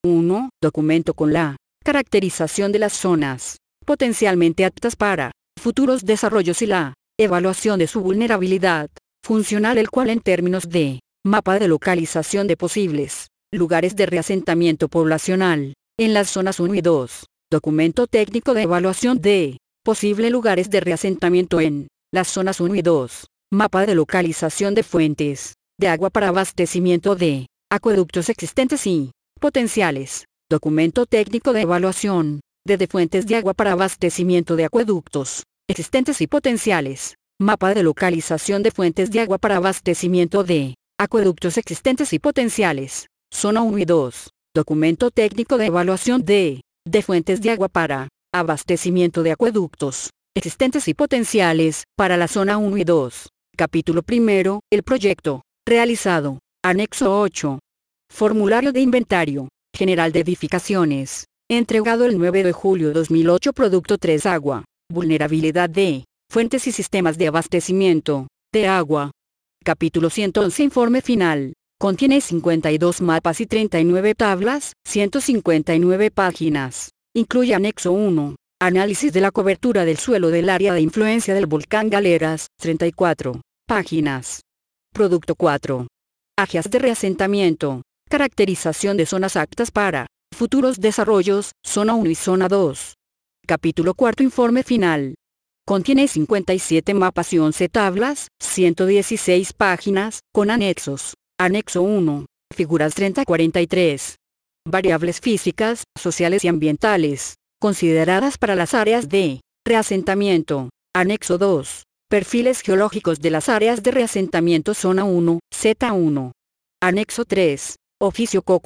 1. Documento con la caracterización de las zonas potencialmente aptas para futuros desarrollos y la evaluación de su vulnerabilidad funcional, el cual en términos de mapa de localización de posibles lugares de reasentamiento poblacional en las zonas 1 y 2. Documento técnico de evaluación de posibles lugares de reasentamiento en las zonas 1 y 2. Mapa de localización de fuentes de agua para abastecimiento de acueductos existentes y potenciales. Documento técnico de evaluación de fuentes de agua para abastecimiento de acueductos existentes y potenciales. Mapa de localización de fuentes de agua para abastecimiento de acueductos existentes y potenciales. Zona 1 y 2. Documento técnico de evaluación de fuentes de agua para abastecimiento de acueductos existentes y potenciales para la zona 1 y 2. Capítulo primero. El proyecto realizado. Anexo 8. Formulario de inventario general de edificaciones. Entregado el 9 de julio 2008. Producto 3. Agua. Vulnerabilidad de fuentes y sistemas de abastecimiento de agua. Capítulo 111. Informe final. Contiene 52 mapas y 39 tablas, 159 páginas. Incluye anexo 1. Análisis de la cobertura del suelo del área de influencia del volcán Galeras, 34 páginas. Producto 4. Áreas de reasentamiento. Caracterización de zonas aptas para futuros desarrollos, zona 1 y zona 2. Capítulo 4. Informe final. Contiene 57 mapas y 11 tablas, 116 páginas, con anexos. Anexo 1. Figuras 30-43. Variables físicas, sociales y ambientales, consideradas para las áreas de reasentamiento. Anexo 2. Perfiles geológicos de las áreas de reasentamiento zona 1, Z1. Anexo 3. Oficio CO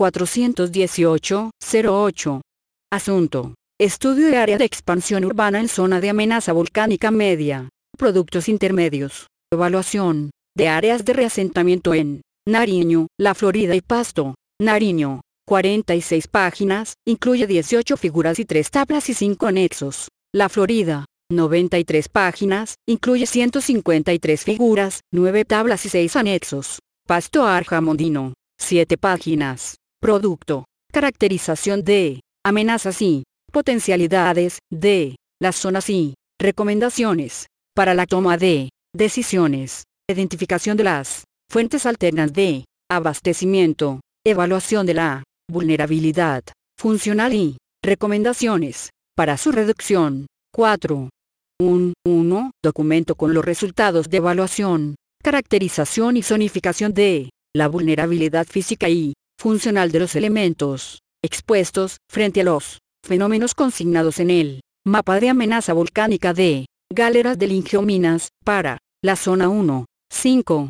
418-08. Asunto. Estudio de área de expansión urbana en zona de amenaza volcánica media. Productos intermedios. Evaluación de áreas de reasentamiento en Nariño, La Florida y Pasto. Nariño. 46 páginas, incluye 18 figuras y 3 tablas y 5 anexos. La Florida. 93 páginas, incluye 153 figuras, 9 tablas y 6 anexos. Pasto Arjamondino. 7 páginas. Producto. Caracterización de amenazas y potencialidades de las zonas y recomendaciones para la toma de decisiones. Identificación de las fuentes alternas de abastecimiento. Evaluación de la vulnerabilidad funcional y recomendaciones para su reducción. 4. 1. Documento con los resultados de evaluación, caracterización y zonificación de la vulnerabilidad física y funcional de los elementos expuestos frente a los fenómenos consignados en el mapa de amenaza volcánica de Galeras del Ingenio Minas para la zona 1. 5.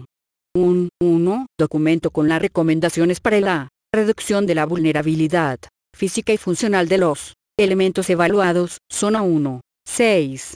1. Documento con las recomendaciones para la reducción de la vulnerabilidad física y funcional de los elementos evaluados, zona 1. 6.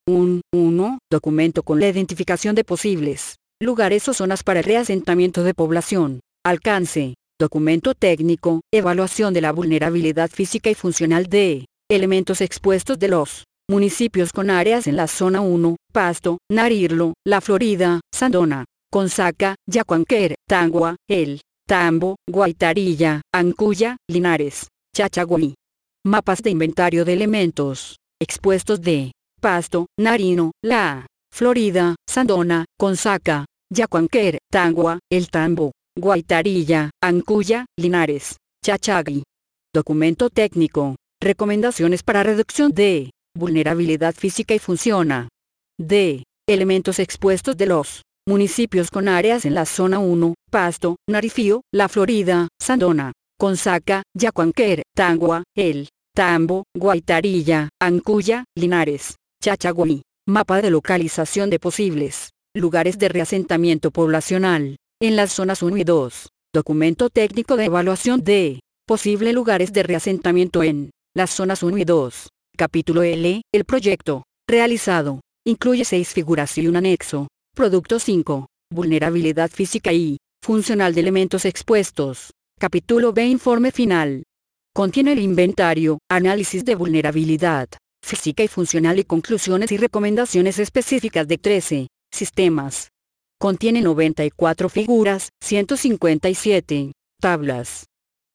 1. Documento con la identificación de posibles lugares o zonas para el reasentamiento de población. Alcance. Documento técnico, evaluación de la vulnerabilidad física y funcional de elementos expuestos de los municipios con áreas en la zona 1, Pasto, Narirlo, La Florida, Sandona, Consaca, Yacuanquer, Tangua, El Tambo, Guaitarilla, Ancuya, Linares, Chachagüí. Mapas de inventario de elementos expuestos de Pasto, Nariño, La Florida, Sandona, Consaca, Yacuanquer, Tangua, El Tambo, Guaitarilla, Ancuya, Linares, Chachagüí. Documento técnico. Recomendaciones para reducción de vulnerabilidad física y funcional de elementos expuestos de los municipios con áreas en la zona 1, Pasto, Narifío, La Florida, Sandona, Consaca, Yacuanquer, Tangua, El Tambo, Guaitarilla, Ancuya, Linares, Chachagüí. Mapa de localización de posibles lugares de reasentamiento poblacional en las zonas 1 y 2. Documento técnico de evaluación de posibles lugares de reasentamiento en las zonas 1 y 2. Capítulo L. El proyecto realizado incluye 6 figuras y un anexo. Producto 5. Vulnerabilidad física y funcional de elementos expuestos. Capítulo B. Informe final. Contiene el inventario, análisis de vulnerabilidad física y funcional y conclusiones y recomendaciones específicas de 13 sistemas. Contiene 94 figuras, 157 tablas.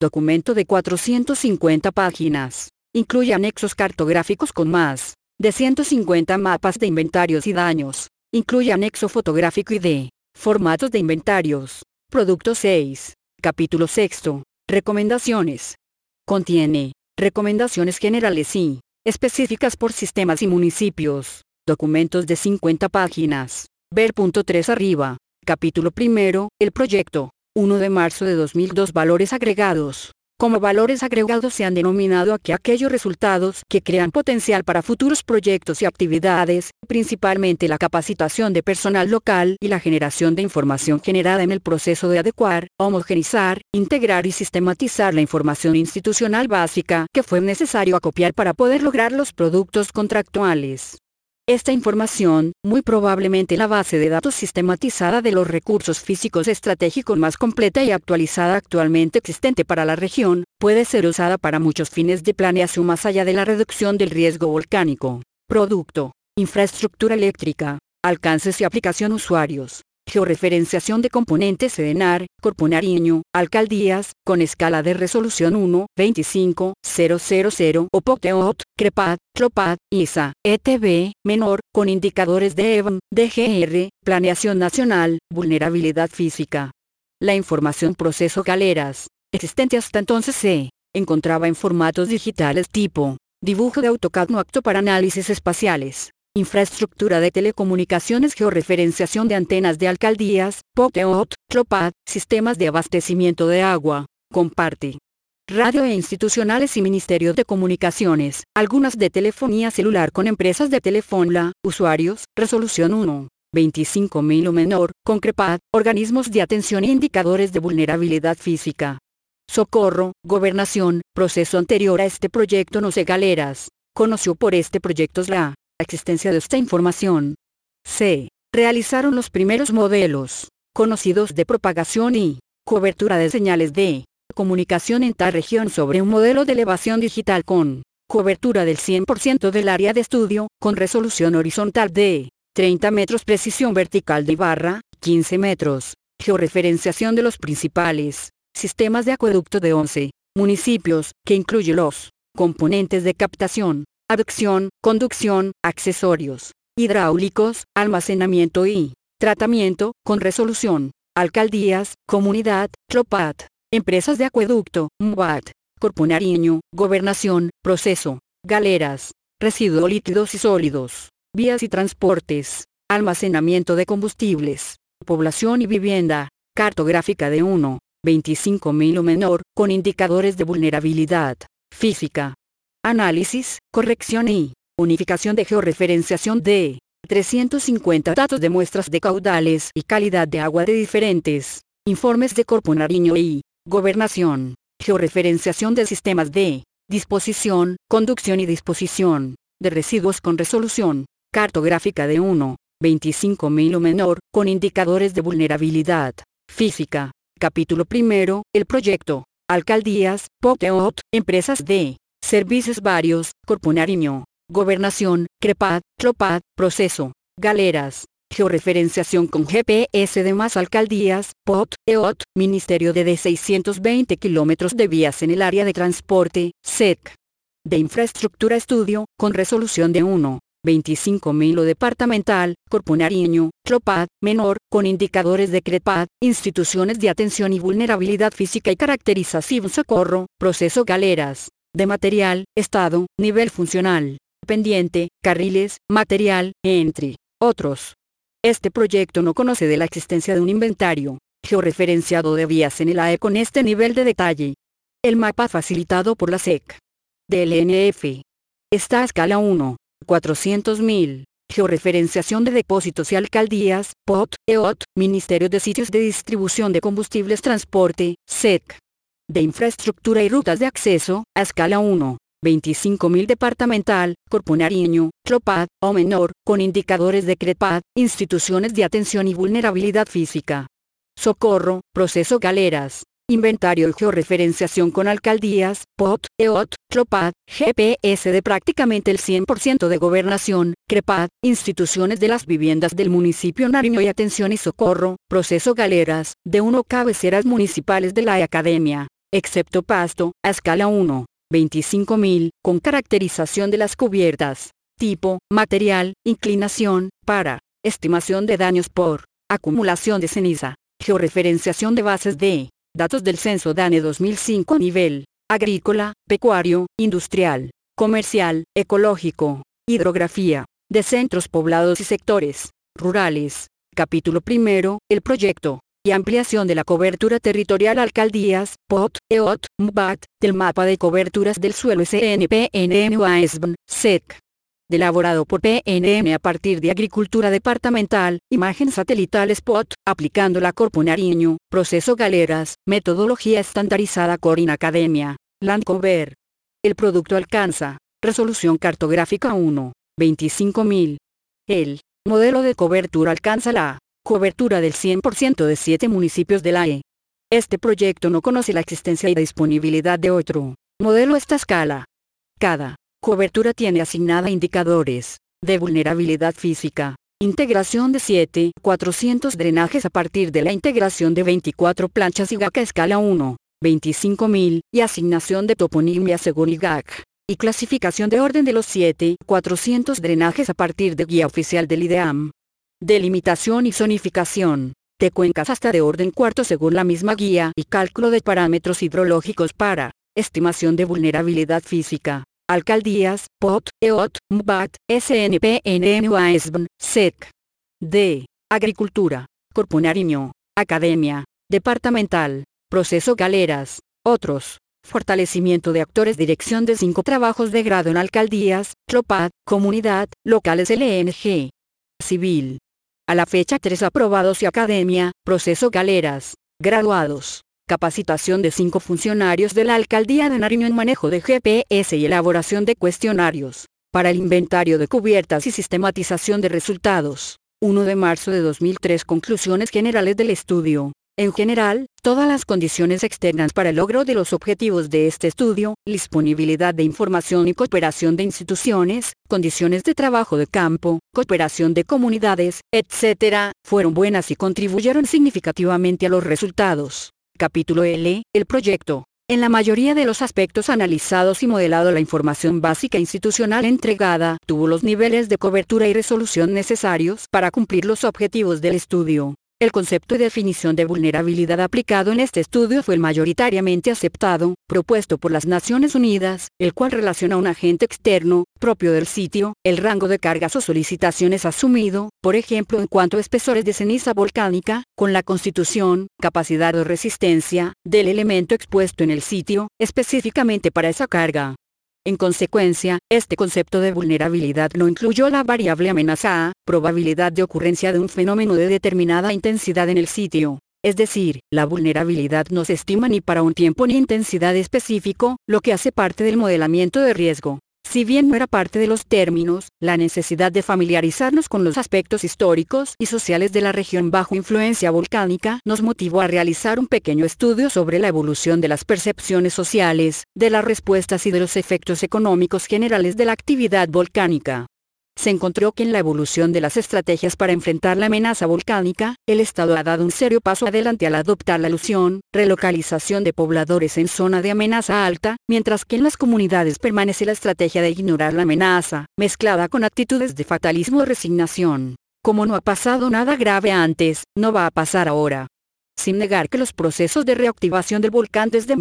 Documento de 450 páginas. Incluye anexos cartográficos con más de 150 mapas de inventarios y daños. Incluye anexo fotográfico y de formatos de inventarios. Producto 6. Capítulo 6. Recomendaciones. Contiene recomendaciones generales y específicas por sistemas y municipios. Documentos de 50 páginas. Ver punto 3 arriba. Capítulo 1. El proyecto. 1 de marzo de 2002. Valores agregados. Como valores agregados se han denominado aquellos resultados que crean potencial para futuros proyectos y actividades, principalmente la capacitación de personal local y la generación de información generada en el proceso de adecuar, homogeneizar, integrar y sistematizar la información institucional básica que fue necesario acopiar para poder lograr los productos contractuales. Esta información, muy probablemente la base de datos sistematizada de los recursos físicos estratégicos más completa y actualizada actualmente existente para la región, puede ser usada para muchos fines de planeación más allá de la reducción del riesgo volcánico. Producto. Infraestructura eléctrica. Alcances y aplicación usuarios. Georreferenciación de componentes Sedenar, Corpo Nariño, alcaldías, con escala de resolución 1.25.000, OPOC-TEOT, CREPAT, CLOPAT, ISA, ETB, menor, con indicadores de EVM, DGR, planeación nacional, vulnerabilidad física. La información proceso galeras, existente hasta entonces se encontraba en formatos digitales tipo dibujo de AutoCAD no apto para análisis espaciales. Infraestructura de telecomunicaciones, georreferenciación de antenas de alcaldías, POC-TEOT, CLOPAT, sistemas de abastecimiento de agua, comparte. Radio e institucionales y Ministerio de Comunicaciones, algunas de telefonía celular con empresas de telefonía, usuarios, resolución 1.25.000 o menor, con CREPAT, organismos de atención e indicadores de vulnerabilidad física. Socorro, Gobernación, proceso anterior a este proyecto no se galeras, conoció por este proyecto la existencia de esta información. Se realizaron los primeros modelos conocidos de propagación y cobertura de señales de comunicación en tal región sobre un modelo de elevación digital con cobertura del 100% del área de estudio, con resolución horizontal de 30 metros, precisión vertical de barra 15 metros, georreferenciación de los principales sistemas de acueducto de 11 municipios, que incluye los componentes de captación, adducción, conducción, accesorios, hidráulicos, almacenamiento y tratamiento, con resolución, alcaldías, comunidad, CLOPAT, empresas de acueducto, MUAT, Corpo Nariño, Gobernación, proceso, galeras, residuos líquidos y sólidos, vías y transportes, almacenamiento de combustibles, población y vivienda, cartográfica de 1.25.000 o menor, con indicadores de vulnerabilidad física. Análisis, corrección y unificación de georreferenciación de 350 datos de muestras de caudales y calidad de agua de diferentes informes de Corpo Nariño y Gobernación. Georreferenciación de sistemas de disposición, conducción y disposición de residuos con resolución cartográfica de 1.25.000 o menor, con indicadores de vulnerabilidad física. Capítulo 1. El proyecto. Alcaldías, POC-TEOT, empresas de servicios varios, Corpo Nariño, Gobernación, CREPAT, CLOPAT, proceso, galeras, georreferenciación con GPS de más alcaldías, POC-TEOT, Ministerio de 620 kilómetros de vías en el área de transporte, SEC. De infraestructura estudio, con resolución de 1.25.000 o departamental, Corpo Nariño, CLOPAT, menor, con indicadores de CREPAT, instituciones de atención y vulnerabilidad física y caracterización. Socorro, proceso galeras. De material, estado, nivel funcional, pendiente, carriles, material, entre otros. Este proyecto no conoce de la existencia de un inventario georreferenciado de vías en el AE con este nivel de detalle. El mapa facilitado por la SEC del NF está a escala 1.400.000. Georreferenciación de depósitos y alcaldías, POC-TEOT, Ministerio de Sitios de Distribución de Combustibles, Transporte, SEC. De infraestructura y rutas de acceso, a escala 1.25.000 departamental, Corpo Nariño, CLOPAT, o menor, con indicadores de CREPAT, instituciones de atención y vulnerabilidad física. Socorro, proceso galeras. Inventario y georreferenciación con alcaldías, POC-TEOT, CLOPAT, GPS de prácticamente el 100% de Gobernación, CREPAT, instituciones de las viviendas del municipio Nariño y atención y socorro, proceso galeras, de 1 cabeceras municipales de la Academia. excepto pasto, a escala 1, 25.000, con caracterización de las cubiertas, tipo, material, inclinación, para, estimación de daños por, acumulación de ceniza, georreferenciación de bases de datos del censo DANE 2005 a nivel agrícola, pecuario, industrial, comercial, ecológico, hidrografía, de centros poblados y sectores rurales. Capítulo primero, el proyecto y ampliación de la cobertura territorial alcaldías, POT, EOT, MBAT, del mapa de coberturas del suelo SNPNN UASBN, SEC. Elaborado por PNM a partir de Agricultura Departamental, imagen satelital SPOT, aplicando la Corpo Nariño, proceso Galeras, metodología estandarizada Corin Academia, Landcover. El producto alcanza, resolución cartográfica 1, 25.000. El modelo de cobertura alcanza la cobertura del 100% de 7 municipios de la E. Este proyecto no conoce la existencia y disponibilidad de otro modelo a esta escala. Cada cobertura tiene asignada indicadores de vulnerabilidad física, integración de 7.400 drenajes a partir de la integración de 24 planchas IGAC a escala 1, 25.000, y asignación de toponimia según IGAC, y clasificación de orden de los 7.400 drenajes a partir de guía oficial del IDEAM. Delimitación y zonificación de cuencas hasta de orden cuarto según la misma guía y cálculo de parámetros hidrológicos para estimación de vulnerabilidad física. Alcaldías, POT, EOT, MBAT, SNPNN UASBN, SEC. D. Agricultura, Corpo Nariño, Academia, Departamental, Proceso Galeras, otros. Fortalecimiento de actores. Dirección de 5 trabajos de grado en alcaldías, CLOPAD, Comunidad, Locales LNG. Civil. A la fecha 3 aprobados y Academia, Proceso Galeras, graduados. Capacitación de 5 funcionarios de la Alcaldía de Nariño en manejo de GPS y elaboración de cuestionarios para el inventario de cubiertas y sistematización de resultados. 1 de marzo de 2003. Conclusiones generales del estudio. En general, todas las condiciones externas para el logro de los objetivos de este estudio, disponibilidad de información y cooperación de instituciones, condiciones de trabajo de campo, cooperación de comunidades, etc., fueron buenas y contribuyeron significativamente a los resultados. Capítulo L. El proyecto. En la mayoría de los aspectos analizados y modelado, la información básica institucional entregada tuvo los niveles de cobertura y resolución necesarios para cumplir los objetivos del estudio. El concepto y definición de vulnerabilidad aplicado en este estudio fue el mayoritariamente aceptado, propuesto por las Naciones Unidas, el cual relaciona a un agente externo, propio del sitio, el rango de cargas o solicitaciones asumido, por ejemplo en cuanto a espesores de ceniza volcánica, con la constitución, capacidad o resistencia, del elemento expuesto en el sitio, específicamente para esa carga. En consecuencia, este concepto de vulnerabilidad no incluyó la variable amenaza A, probabilidad de ocurrencia de un fenómeno de determinada intensidad en el sitio. Es decir, la vulnerabilidad no se estima ni para un tiempo ni intensidad específico, lo que hace parte del modelamiento de riesgo. Si bien no era parte de los términos, la necesidad de familiarizarnos con los aspectos históricos y sociales de la región bajo influencia volcánica nos motivó a realizar un pequeño estudio sobre la evolución de las percepciones sociales, de las respuestas y de los efectos económicos generales de la actividad volcánica. Se encontró que en la evolución de las estrategias para enfrentar la amenaza volcánica, el Estado ha dado un serio paso adelante al adoptar la alusión, relocalización de pobladores en zona de amenaza alta, mientras que en las comunidades permanece la estrategia de ignorar la amenaza, mezclada con actitudes de fatalismo o resignación. Como no ha pasado nada grave antes, no va a pasar ahora. Sin negar que los procesos de reactivación del volcán desde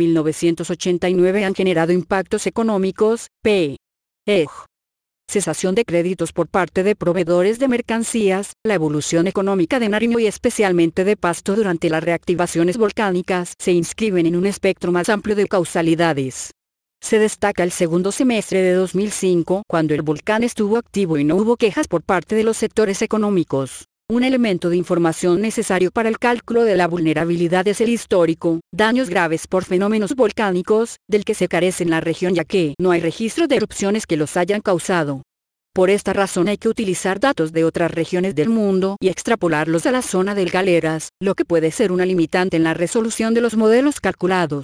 1989 han generado impactos económicos, cesación de créditos por parte de proveedores de mercancías, la evolución económica de Nariño y especialmente de Pasto durante las reactivaciones volcánicas se inscriben en un espectro más amplio de causalidades. Se destaca el segundo semestre de 2005, cuando el volcán estuvo activo y no hubo quejas por parte de los sectores económicos. Un elemento de información necesario para el cálculo de la vulnerabilidad es el histórico, daños graves por fenómenos volcánicos, del que se carece en la región ya que no hay registro de erupciones que los hayan causado. Por esta razón hay que utilizar datos de otras regiones del mundo y extrapolarlos a la zona del Galeras, lo que puede ser una limitante en la resolución de los modelos calculados.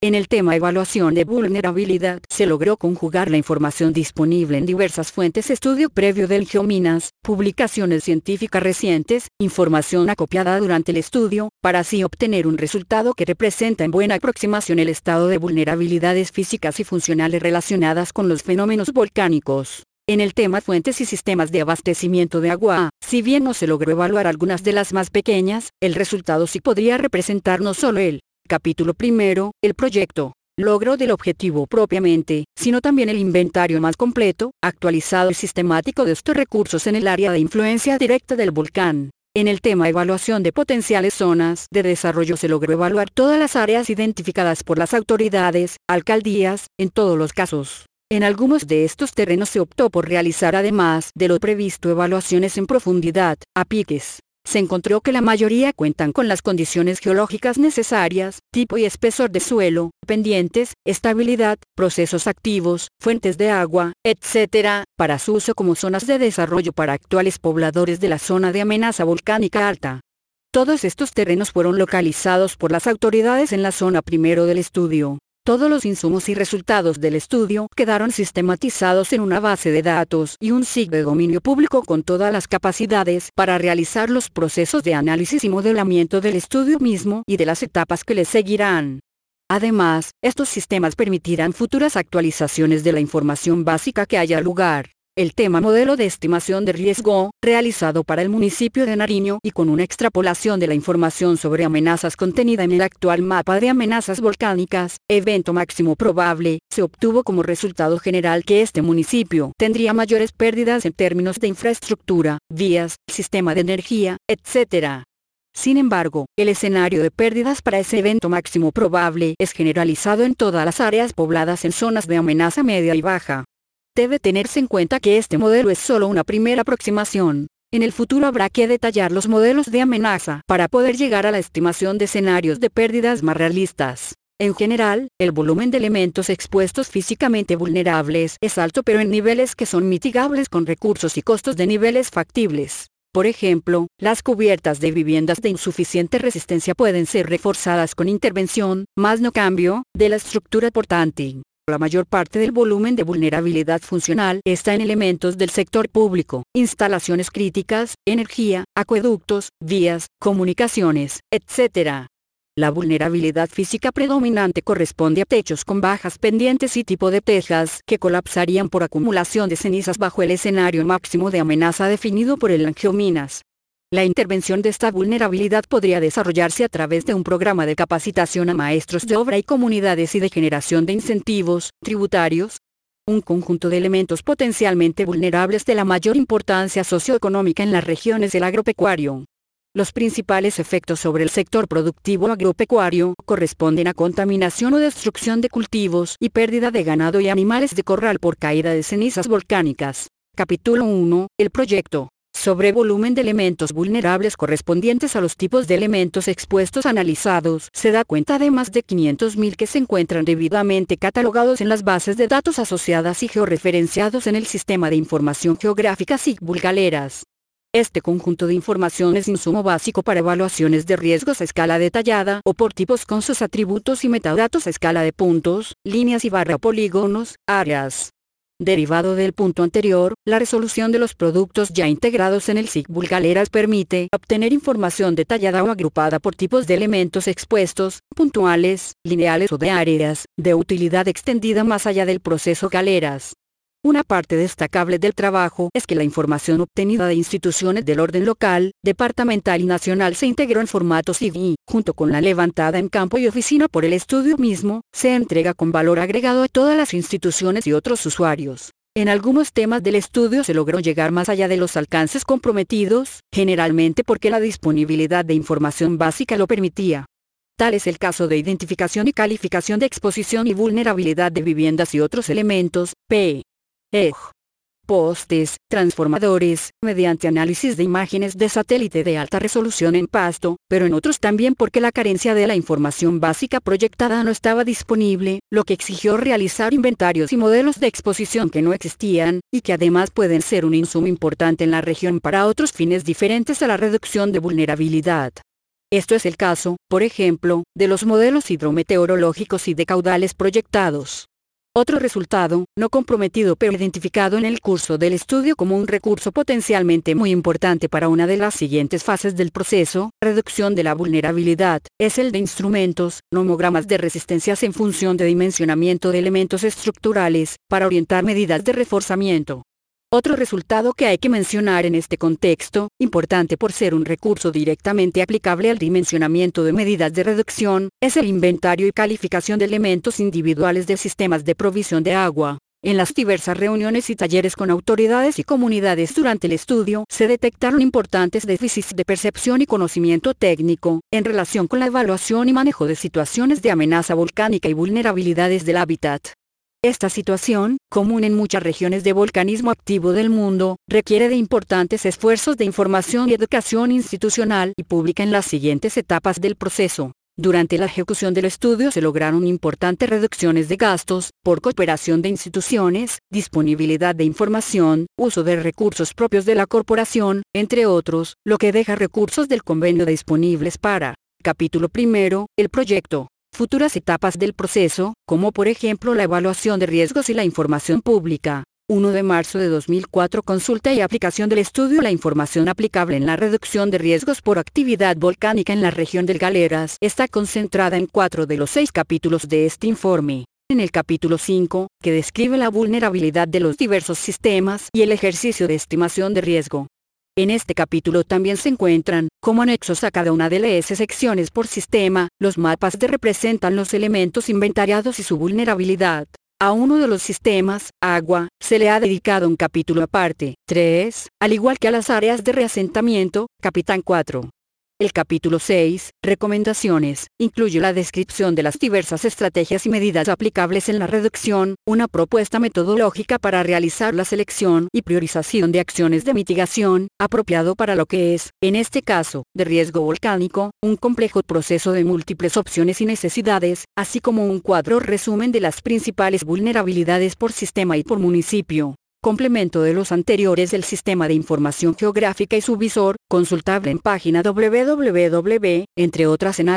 En el tema evaluación de vulnerabilidad, se logró conjugar la información disponible en diversas fuentes, estudio previo del Geominas, publicaciones científicas recientes, información acopiada durante el estudio, para así obtener un resultado que representa en buena aproximación el estado de vulnerabilidades físicas y funcionales relacionadas con los fenómenos volcánicos. En el tema fuentes y sistemas de abastecimiento de agua, si bien no se logró evaluar algunas de las más pequeñas, el resultado sí podría representar no solo el capítulo primero, el proyecto, logro del objetivo propiamente, sino también el inventario más completo, actualizado y sistemático de estos recursos en el área de influencia directa del volcán. En el tema evaluación de potenciales zonas de desarrollo se logró evaluar todas las áreas identificadas por las autoridades, alcaldías, en todos los casos. En algunos de estos terrenos se optó por realizar además de lo previsto evaluaciones en profundidad, a piques. Se encontró que la mayoría cuentan con las condiciones geológicas necesarias, tipo y espesor de suelo, pendientes, estabilidad, procesos activos, fuentes de agua, etc., para su uso como zonas de desarrollo para actuales pobladores de la zona de amenaza volcánica alta. Todos estos terrenos fueron localizados por las autoridades en la zona primero del estudio. Todos los insumos y resultados del estudio quedaron sistematizados en una base de datos y un SIG de dominio público con todas las capacidades para realizar los procesos de análisis y modelamiento del estudio mismo y de las etapas que le seguirán. Además, estos sistemas permitirán futuras actualizaciones de la información básica que haya lugar. El tema modelo de estimación de riesgo, realizado para el municipio de Nariño y con una extrapolación de la información sobre amenazas contenida en el actual mapa de amenazas volcánicas, evento máximo probable, se obtuvo como resultado general que este municipio tendría mayores pérdidas en términos de infraestructura, vías, sistema de energía, etc. Sin embargo, el escenario de pérdidas para ese evento máximo probable es generalizado en todas las áreas pobladas en zonas de amenaza media y baja. Debe tenerse en cuenta que este modelo es solo una primera aproximación. En el futuro habrá que detallar los modelos de amenaza para poder llegar a la estimación de escenarios de pérdidas más realistas. En general, el volumen de elementos expuestos físicamente vulnerables es alto, pero en niveles que son mitigables con recursos y costos de niveles factibles. Por ejemplo, las cubiertas de viviendas de insuficiente resistencia pueden ser reforzadas con intervención, más no cambio, de la estructura portante. La mayor parte del volumen de vulnerabilidad funcional está en elementos del sector público, instalaciones críticas, energía, acueductos, vías, comunicaciones, etc. La vulnerabilidad física predominante corresponde a techos con bajas pendientes y tipo de tejas que colapsarían por acumulación de cenizas bajo el escenario máximo de amenaza definido por el Geominas. La intervención de esta vulnerabilidad podría desarrollarse a través de un programa de capacitación a maestros de obra y comunidades y de generación de incentivos tributarios. Un conjunto de elementos potencialmente vulnerables de la mayor importancia socioeconómica en las regiones del agropecuario. Los principales efectos sobre el sector productivo agropecuario corresponden a contaminación o destrucción de cultivos y pérdida de ganado y animales de corral por caída de cenizas volcánicas. Capítulo 1. El proyecto. Sobre volumen de elementos vulnerables correspondientes a los tipos de elementos expuestos analizados, se da cuenta de más de 500.000 que se encuentran debidamente catalogados en las bases de datos asociadas y georreferenciados en el Sistema de Información Geográfica SIG Galeras. Este conjunto de información es insumo básico para evaluaciones de riesgos a escala detallada o por tipos con sus atributos y metadatos a escala de puntos, líneas y polígonos, áreas. Derivado del punto anterior, la resolución de los productos ya integrados en el SIG Galeras permite obtener información detallada o agrupada por tipos de elementos expuestos, puntuales, lineales o de áreas, de utilidad extendida más allá del proceso Galeras. Una parte destacable del trabajo es que la información obtenida de instituciones del orden local, departamental y nacional se integró en formato SIG y, junto con la levantada en campo y oficina por el estudio mismo, se entrega con valor agregado a todas las instituciones y otros usuarios. En algunos temas del estudio se logró llegar más allá de los alcances comprometidos, generalmente porque la disponibilidad de información básica lo permitía. Tal es el caso de identificación y calificación de exposición y vulnerabilidad de viviendas y otros elementos, postes, transformadores, mediante análisis de imágenes de satélite de alta resolución en pasto, pero en otros también porque la carencia de la información básica proyectada no estaba disponible, lo que exigió realizar inventarios y modelos de exposición que no existían, y que además pueden ser un insumo importante en la región para otros fines diferentes a la reducción de vulnerabilidad. Esto es el caso, por ejemplo, de los modelos hidrometeorológicos y de caudales proyectados. Otro resultado, no comprometido pero identificado en el curso del estudio como un recurso potencialmente muy importante para una de las siguientes fases del proceso, reducción de la vulnerabilidad, es el de instrumentos, nomogramas de resistencias en función de dimensionamiento de elementos estructurales, para orientar medidas de reforzamiento. Otro resultado que hay que mencionar en este contexto, importante por ser un recurso directamente aplicable al dimensionamiento de medidas de reducción, es el inventario y calificación de elementos individuales de sistemas de provisión de agua. En las diversas reuniones y talleres con autoridades y comunidades durante el estudio, se detectaron importantes déficits de percepción y conocimiento técnico, en relación con la evaluación y manejo de situaciones de amenaza volcánica y vulnerabilidades del hábitat. Esta situación, común en muchas regiones de volcanismo activo del mundo, requiere de importantes esfuerzos de información y educación institucional y pública en las siguientes etapas del proceso. Durante la ejecución del estudio se lograron importantes reducciones de gastos, por cooperación de instituciones, disponibilidad de información, uso de recursos propios de la corporación, entre otros, lo que deja recursos del convenio disponibles para, capítulo primero, el proyecto. Futuras etapas del proceso, como por ejemplo la evaluación de riesgos y la información pública. 1 de marzo de 2004 Consulta y aplicación del estudio. La información aplicable en la reducción de riesgos por actividad volcánica en la región del Galeras está concentrada en 4 de los 6 capítulos de este informe. En el capítulo 5, que describe la vulnerabilidad de los diversos sistemas y el ejercicio de estimación de riesgo. En este capítulo también se encuentran, como anexos a cada una de las secciones por sistema, los mapas que representan los elementos inventariados y su vulnerabilidad. A uno de los sistemas, agua, se le ha dedicado un capítulo aparte, 3, al igual que a las áreas de reasentamiento, capitán 4. El capítulo 6, recomendaciones, incluye la descripción de las diversas estrategias y medidas aplicables en la reducción, una propuesta metodológica para realizar la selección y priorización de acciones de mitigación, apropiado para lo que es, en este caso, de riesgo volcánico, un complejo proceso de múltiples opciones y necesidades, así como un cuadro resumen de las principales vulnerabilidades por sistema y por municipio. Complemento de los anteriores del Sistema de Información Geográfica y su visor, consultable en página www, entre otras en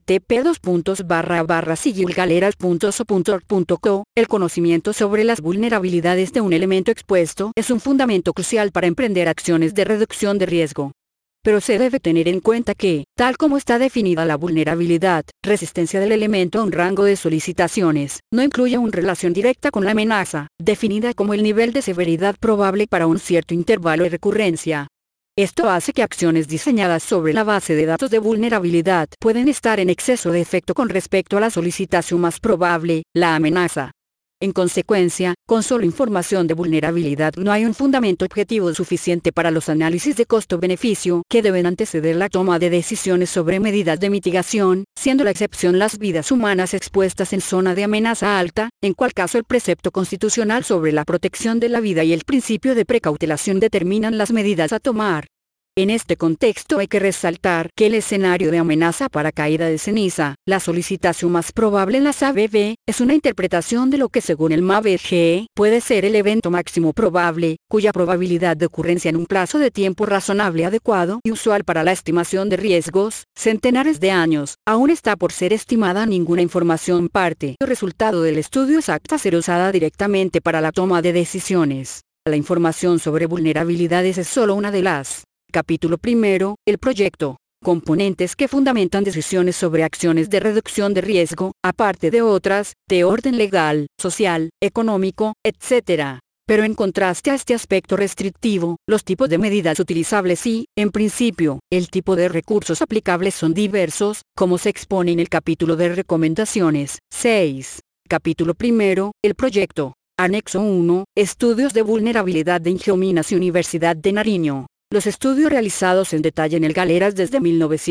http://sigilgaleras.so.org.co. El conocimiento sobre las vulnerabilidades de un elemento expuesto es un fundamento crucial para emprender acciones de reducción de riesgo. Pero se debe tener en cuenta que, tal como está definida la vulnerabilidad, resistencia del elemento a un rango de solicitaciones, no incluye una relación directa con la amenaza, definida como el nivel de severidad probable para un cierto intervalo de recurrencia. Esto hace que acciones diseñadas sobre la base de datos de vulnerabilidad pueden estar en exceso de efecto con respecto a la solicitación más probable, la amenaza. En consecuencia, con solo información de vulnerabilidad no hay un fundamento objetivo suficiente para los análisis de costo-beneficio que deben anteceder la toma de decisiones sobre medidas de mitigación, siendo la excepción las vidas humanas expuestas en zona de amenaza alta, en cual caso el precepto constitucional sobre la protección de la vida y el principio de precautelación determinan las medidas a tomar. En este contexto hay que resaltar que el escenario de amenaza para caída de ceniza, la solicitación más probable en las ABB, es una interpretación de lo que según el MAVG, puede ser el evento máximo probable, cuya probabilidad de ocurrencia en un plazo de tiempo razonable adecuado y usual para la estimación de riesgos, centenares de años, aún está por ser estimada. Ninguna información parte o resultado del estudio exacta ser usada directamente para la toma de decisiones. La información sobre vulnerabilidades es solo una de las. Capítulo primero, el proyecto. Componentes que fundamentan decisiones sobre acciones de reducción de riesgo, aparte de otras, de orden legal, social, económico, etc. Pero en contraste a este aspecto restrictivo, los tipos de medidas utilizables y, en principio, el tipo de recursos aplicables son diversos, como se expone en el capítulo de recomendaciones. 6. Capítulo primero, el proyecto. Anexo 1, estudios de vulnerabilidad de Ingiominas y Universidad de Nariño. Los estudios realizados en detalle en el Galeras desde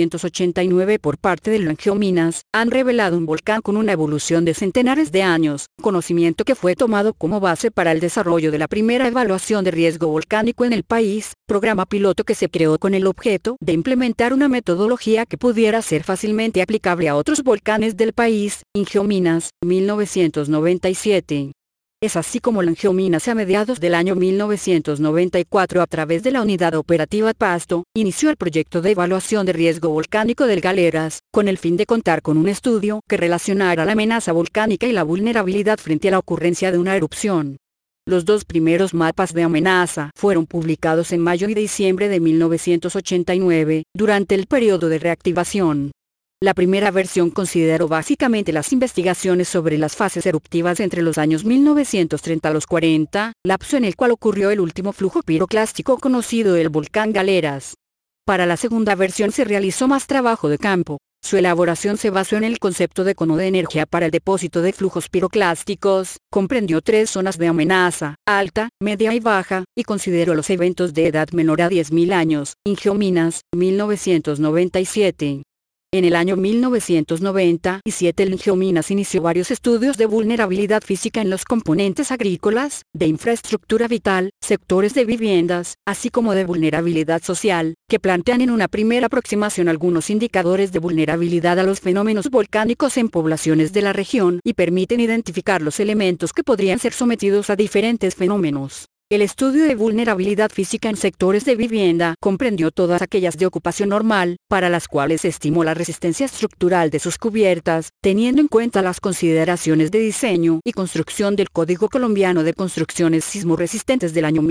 1989 por parte de Ingiominas han revelado un volcán con una evolución de centenares de años, conocimiento que fue tomado como base para el desarrollo de la primera evaluación de riesgo volcánico en el país, programa piloto que se creó con el objeto de implementar una metodología que pudiera ser fácilmente aplicable a otros volcanes del país. Ingiominas, 1997. Es así como la Angiominas a mediados del año 1994 a través de la Unidad Operativa Pasto, inició el proyecto de evaluación de riesgo volcánico del Galeras, con el fin de contar con un estudio que relacionara la amenaza volcánica y la vulnerabilidad frente a la ocurrencia de una erupción. Los dos primeros mapas de amenaza fueron publicados en mayo y diciembre de 1989, durante el periodo de reactivación. La primera versión consideró básicamente las investigaciones sobre las fases eruptivas entre los años 1930 a los 40, lapso en el cual ocurrió el último flujo piroclástico conocido del volcán Galeras. Para la segunda versión se realizó más trabajo de campo. Su elaboración se basó en el concepto de cono de energía para el depósito de flujos piroclásticos, comprendió 3 zonas de amenaza, alta, media y baja, y consideró los eventos de edad menor a 10.000 años, Ingiominas, 1997. En el año 1997 el Ingiominas inició varios estudios de vulnerabilidad física en los componentes agrícolas, de infraestructura vital, sectores de viviendas, así como de vulnerabilidad social, que plantean en una primera aproximación algunos indicadores de vulnerabilidad a los fenómenos volcánicos en poblaciones de la región y permiten identificar los elementos que podrían ser sometidos a diferentes fenómenos. El estudio de vulnerabilidad física en sectores de vivienda comprendió todas aquellas de ocupación normal, para las cuales se estimó la resistencia estructural de sus cubiertas, teniendo en cuenta las consideraciones de diseño y construcción del Código Colombiano de Construcciones Sismoresistentes del año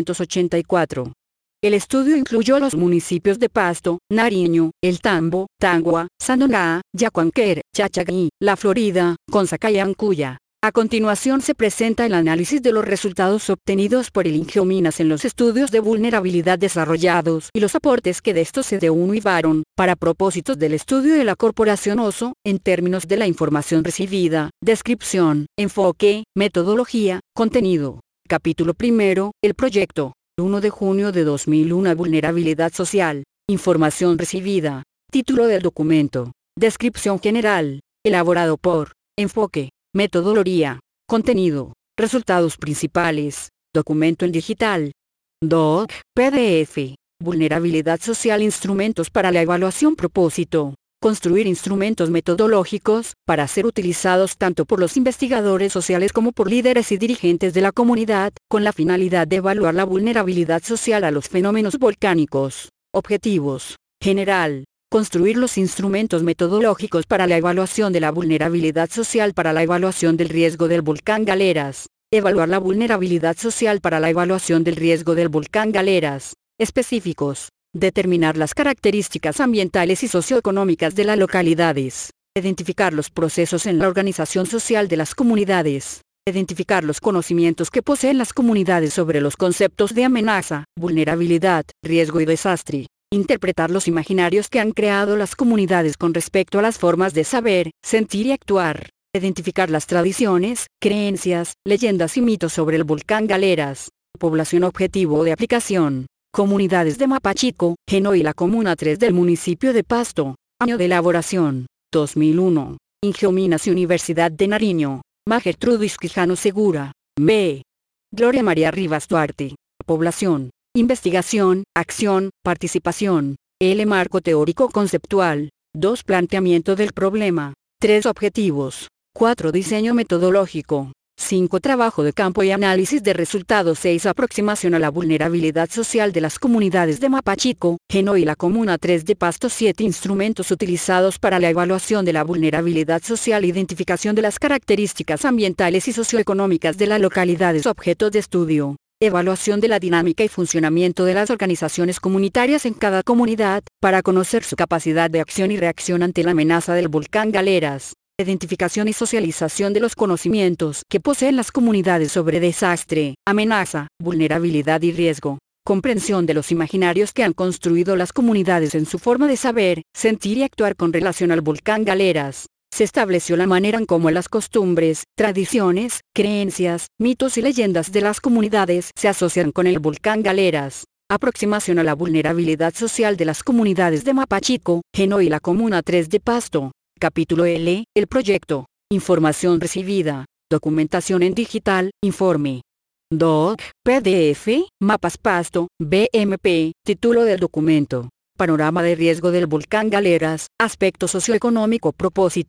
1984. El estudio incluyó los municipios de Pasto, Nariño, El Tambo, Tagua, Sandoná, Yacuanquer, Chachagüí, La Florida, Consaca y Ancuya. A continuación se presenta el análisis de los resultados obtenidos por el Ingiominas en los estudios de vulnerabilidad desarrollados y los aportes que de estos se derivaron, para propósitos del estudio de la Corporación OSO, en términos de la información recibida, descripción, enfoque, metodología, contenido. Capítulo primero, el proyecto. 1 de junio de 2001 Vulnerabilidad social. Información recibida. Título del documento. Descripción general. Elaborado por. Enfoque. Metodología. Contenido. Resultados principales. Documento en digital. Doc. PDF. Vulnerabilidad social. Instrumentos para la evaluación. Propósito. Construir instrumentos metodológicos, para ser utilizados tanto por los investigadores sociales como por líderes y dirigentes de la comunidad, con la finalidad de evaluar la vulnerabilidad social a los fenómenos volcánicos. Objetivos. General. Construir los instrumentos metodológicos para la evaluación de la vulnerabilidad social para la evaluación del riesgo del volcán Galeras. Evaluar la vulnerabilidad social para la evaluación del riesgo del volcán Galeras. Específicos. Determinar las características ambientales y socioeconómicas de las localidades. Identificar los procesos en la organización social de las comunidades. Identificar los conocimientos que poseen las comunidades sobre los conceptos de amenaza, vulnerabilidad, riesgo y desastre. Interpretar los imaginarios que han creado las comunidades con respecto a las formas de saber, sentir y actuar. Identificar las tradiciones, creencias, leyendas y mitos sobre el volcán Galeras. Población objetivo de aplicación. Comunidades de Mapachico, Geno y la Comuna 3 del municipio de Pasto. Año de elaboración. 2001. Ingiominas y Universidad de Nariño. Magertrudis Quijano Segura. B. Gloria María Rivas Duarte. Población. Investigación, acción, participación. L. Marco teórico conceptual. 2. Planteamiento del problema. 3. Objetivos. 4. Diseño metodológico. 5. Trabajo de campo y análisis de resultados. 6. Aproximación a la vulnerabilidad social de las comunidades de Mapachico, Geno y la Comuna 3 de Pasto. 7. Instrumentos utilizados para la evaluación de la vulnerabilidad social. Identificación de las características ambientales y socioeconómicas de las localidades objeto de estudio. Evaluación de la dinámica y funcionamiento de las organizaciones comunitarias en cada comunidad, para conocer su capacidad de acción y reacción ante la amenaza del volcán Galeras. Identificación y socialización de los conocimientos que poseen las comunidades sobre desastre, amenaza, vulnerabilidad y riesgo. Comprensión de los imaginarios que han construido las comunidades en su forma de saber, sentir y actuar con relación al volcán Galeras. Se estableció la manera en cómo las costumbres, tradiciones, creencias, mitos y leyendas de las comunidades se asocian con el volcán Galeras. Aproximación a la vulnerabilidad social de las comunidades de Mapachico, Geno y la Comuna 3 de Pasto. Capítulo L. El proyecto. Información recibida. Documentación en digital. Informe. Doc. PDF. Mapas Pasto. BMP. Título del documento. Panorama de riesgo del volcán Galeras. Aspecto socioeconómico. Propósito.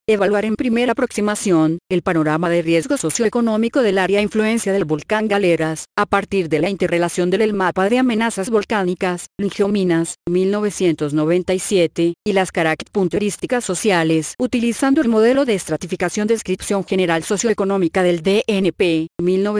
Evaluar en primera aproximación, el panorama de riesgo socioeconómico del área influencia del volcán Galeras, a partir de la interrelación del mapa de amenazas volcánicas, Lingiominas, 1997, y las características sociales, utilizando el modelo de estratificación descripción general socioeconómica del DNP,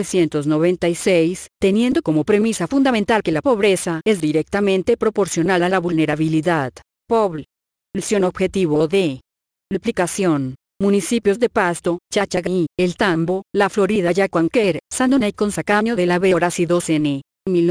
1996, teniendo como premisa fundamental que la pobreza es directamente proporcional a la vulnerabilidad. Población objetivo de aplicación. Municipios de Pasto, Chachagüí, El Tambo, La Florida, Yacuanquer, Sandona y Consacaño de la Beoras y 2N.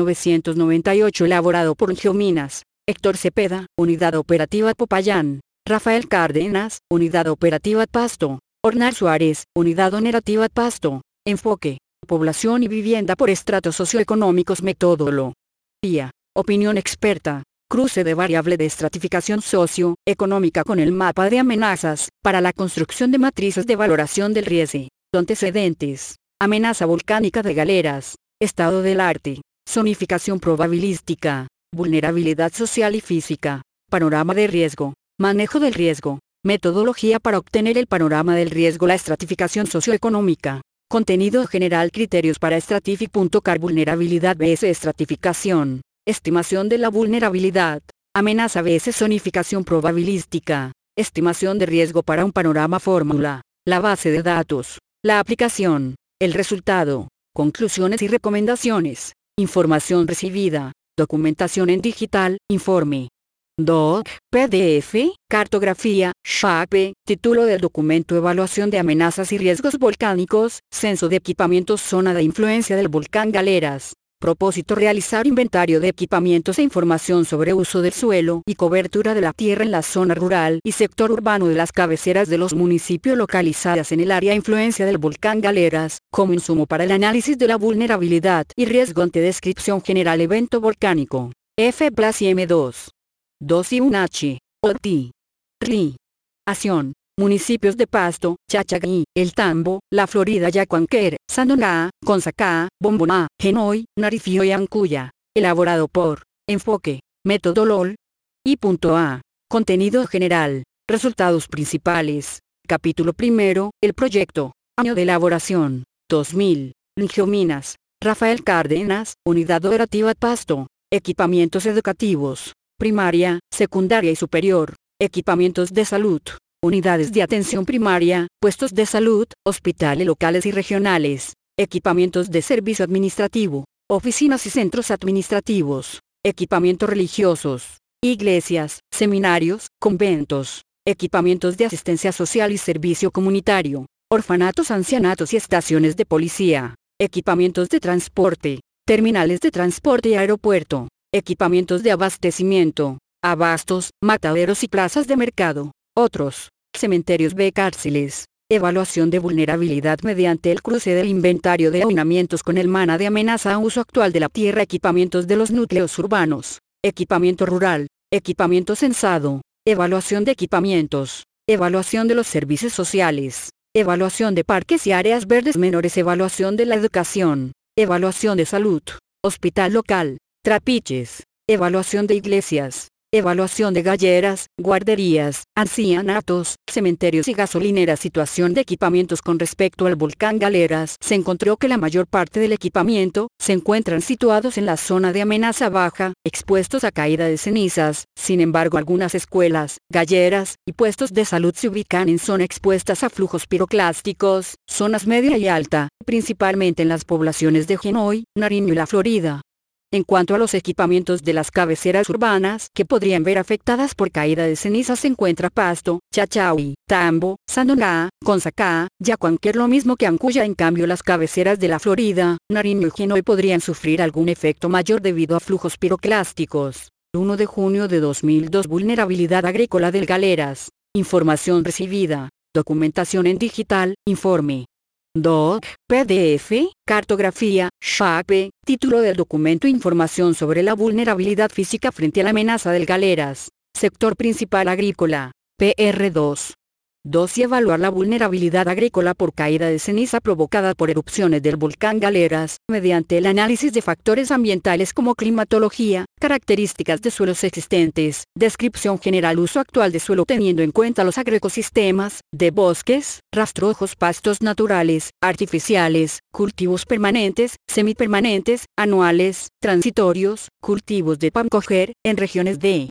1998 elaborado por Geominas. Héctor Cepeda, Unidad Operativa Popayán. Rafael Cárdenas, Unidad Operativa Pasto. Ornar Suárez, Unidad Operativa Pasto. Enfoque. Población y vivienda por estratos socioeconómicos. Metodología. Opinión experta. Cruce de variable de estratificación socioeconómica con el mapa de amenazas, para la construcción de matrices de valoración del riesgo. Antecedentes. Amenaza volcánica de Galeras. Estado del arte. Zonificación probabilística. Vulnerabilidad social y física. Panorama de riesgo. Manejo del riesgo. Metodología para obtener el panorama del riesgo. La estratificación socioeconómica. Contenido general. Criterios para estratificar. Vulnerabilidad vs estratificación. Estimación de la vulnerabilidad. Amenaza vs zonificación probabilística. Estimación de riesgo para un panorama. Fórmula. La base de datos. La aplicación. El resultado. Conclusiones y recomendaciones. Información recibida. Documentación en digital. Informe. Doc, PDF, cartografía, SHAPE, título del documento. Evaluación de amenazas y riesgos volcánicos, censo de equipamientos. Zona de influencia del volcán Galeras. Propósito: realizar inventario de equipamientos e información sobre uso del suelo y cobertura de la tierra en la zona rural y sector urbano de las cabeceras de los municipios localizadas en el área influencia del volcán Galeras, como insumo para el análisis de la vulnerabilidad y riesgo ante descripción general. Evento volcánico. F+M2. 2 y 1H. OT. RI. Acción. Municipios de Pasto, Chachagüí, El Tambo, La Florida, Yacuanquer, Sandona, Consacá, Bomboná, Genoy, Narifio y Ancuya. Elaborado por Enfoque. Metodolol. I.A. Contenido general. Resultados principales. Capítulo primero. El proyecto. Año de elaboración. 2000. Lingiominas. Rafael Cárdenas, Unidad Operativa Pasto. Equipamientos educativos. Primaria, secundaria y superior. Equipamientos de salud. Unidades de atención primaria, puestos de salud, hospitales locales y regionales, equipamientos de servicio administrativo, oficinas y centros administrativos, equipamientos religiosos, iglesias, seminarios, conventos, equipamientos de asistencia social y servicio comunitario, orfanatos, ancianatos y estaciones de policía, equipamientos de transporte, terminales de transporte y aeropuerto, equipamientos de abastecimiento, abastos, mataderos y plazas de mercado. Otros. Cementerios B. Cárceles. Evaluación de vulnerabilidad mediante el cruce del inventario de aunamientos con el mapa de amenaza a uso actual de la tierra. Equipamientos de los núcleos urbanos. Equipamiento rural. Equipamiento censado. Evaluación de equipamientos. Evaluación de los servicios sociales. Evaluación de parques y áreas verdes menores. Evaluación de la educación. Evaluación de salud. Hospital local. Trapiches. Evaluación de iglesias. Evaluación de galleras, guarderías, ancianatos, cementerios y gasolineras. Situación de equipamientos con respecto al volcán Galeras. Se encontró que la mayor parte del equipamiento se encuentran situados en la zona de amenaza baja, expuestos a caída de cenizas. Sin embargo, algunas escuelas, galleras y puestos de salud se ubican en zonas expuestas a flujos piroclásticos, zonas media y alta, principalmente en las poblaciones de Genoy, Nariño y La Florida. En cuanto a los equipamientos de las cabeceras urbanas que podrían ver afectadas por caída de ceniza, se encuentra Pasto, Chachagüí, Tambo, Sandona, Consacá, Yacuanquer, lo mismo que Ancuya. En cambio, las cabeceras de La Florida, Nariño y Genoy podrían sufrir algún efecto mayor debido a flujos piroclásticos. 1 de junio de 2002. Vulnerabilidad agrícola del Galeras. Información recibida. Documentación en digital. Informe. Doc, PDF, cartografía, SHAPE, título del documento. Información sobre la vulnerabilidad física frente a la amenaza del Galeras. Sector principal agrícola. PR2. 2. Y evaluar la vulnerabilidad agrícola por caída de ceniza provocada por erupciones del volcán Galeras, mediante el análisis de factores ambientales como climatología, características de suelos existentes, descripción general, uso actual de suelo teniendo en cuenta los agroecosistemas, de bosques, rastrojos, pastos naturales, artificiales, cultivos permanentes, semipermanentes, anuales, transitorios, cultivos de pan coger, en regiones de